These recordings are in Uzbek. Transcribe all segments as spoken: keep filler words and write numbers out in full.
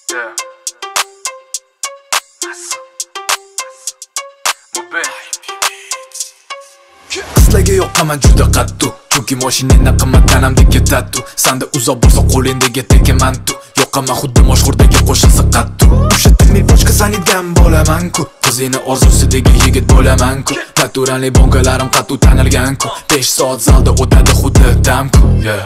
Yeah. Qizlarga yoqaman juda qattiq, chunki mashinangdan qimmat tanamdek ketadi. Sanda uzoq bo'lsa qo'lingdagi tekimantu. Yoqaman xuddi mashhurdagi qo'shiqsi qattiq. O'sha tilni boshqa sanidan bo'laman-ku. Qizini orzusidagi yigit bo'laman-ku. Naturali bongalarim qattiq tanilgan-ku. besh soat zalda o'tadi xuddi damku. Yeah.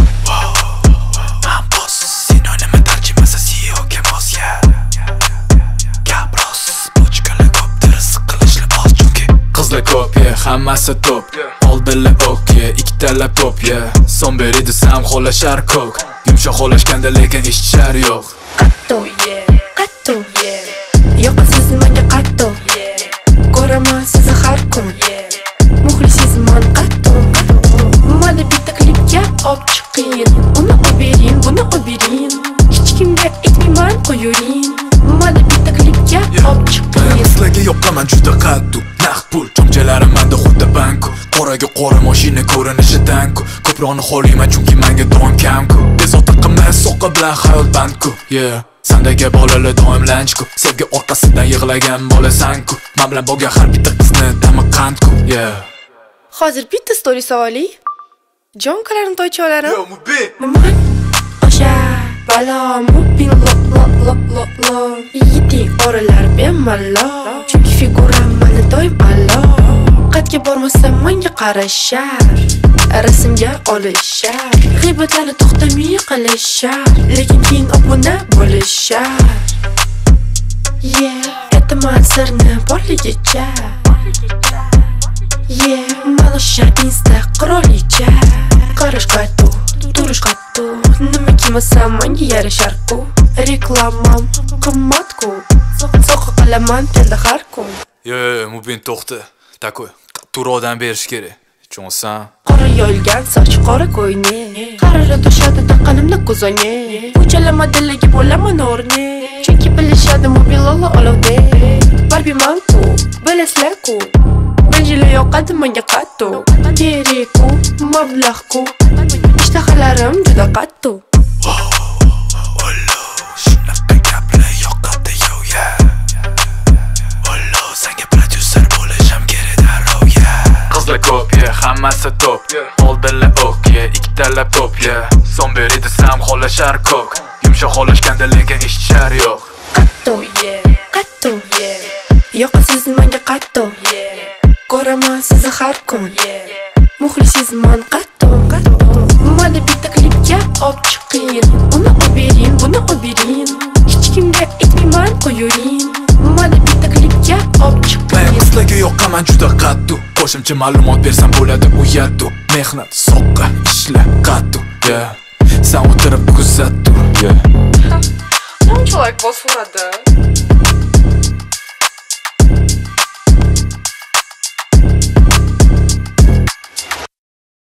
Qizlar ko'p, yeah, hammasi top. Oldinlar okey, ikkitala pop, yeah. Son beri desam xohlashar ko'k. Yumshoq xohlashganda lekin eshitishar yo'q. Qatto, yeah, qatto, yeah. Yoqasiz menga qatto, yeah. Ko'raman sizni har kun, yeah. Muxlisizman qatto, qatto. Mana bitta klipga olib chiqing. Uni olib bering, buni olib bering. Hech kimga aytmayman qo'ying. Mana bitta klipga olib chiqing. Qizlarga yoqaman juda qattiq. Naqd pul chomchalarim menda xuddi banku. Qoraga qora mashina ko'rinishidan-ku. Ko'proqni xohlayman chunki menga doim kam-ku. Bezovta qilmay so'qqa bilan hayot bandku. Yeah. Sandagi bolalar doim lanchku. Sevgi orqasidan yig'lagan bo'lasan-ku. Men bilan bo'lgan har bitta qizni dami qandku. Yeah. Hozir bitta story savoli. Jonkalarim toycholarim. Yo, Mubin. Maman. O'sha balo Mubin lo lo lo lo lo. Yiting oralar bemalol. Chunki figuram mana doim alo. Qatga bormasam menga qarashar. Rasmga olishar. G'iybatlarni to'xtamay qilishar. Lekin keyin obuna bo'lishar. Yeah, aytaman sirni borligicha. Yeah, malosha insta qirolicha. Qarash qattu, turish qattu. Nima kiymasam menga yarashar-ku. Reklamam qimmat-ku. So'qqa qilaman tenda har kun. Yo, Mubin to'xta. Takoy, turodan berish kerak. Tushunsan? Qora yoyilgan soch qora ko'yni. Qarara to'shadi taqanimni ko'zoni. Ko'chalama dillaga bo'laman o'rni. Chunki bilishadi mobillar olovde. Barbiman-ku, bilasizlar-ku. Banjila yoqadi menga qattu. Kerak-ku, mablag'-ku. Ishtahalarim juda qattu. Qizlar ko'p, yeah, hammasi top. Oldinlar okey, ikkitala pop, yeah. Son beri desam xohlashar ko'k. Yumshoq xohlashganda lekin eshitishar yo'q. Qatto, yeah, qatto, yeah. Yoqasiz menga qatto, yeah. Ko'raman sizni har kun, yeah. Muxlisizman qatto, qatto. Mana bitta klipga olib chiqing. Uni olib bering, buni olib bering. Hech kimga aytmayman qo'ying. Mana bitta klipga olib chiqing. Qizlarga yoqaman juda qattiq. Qo'shimcha ma'lumot bersam bo'ladi u yattu. Mehnat, soqqa, ishla, qattiq, yeah. Sen o'tirib kuzattu, yeah. Qanchalik bosib uradi?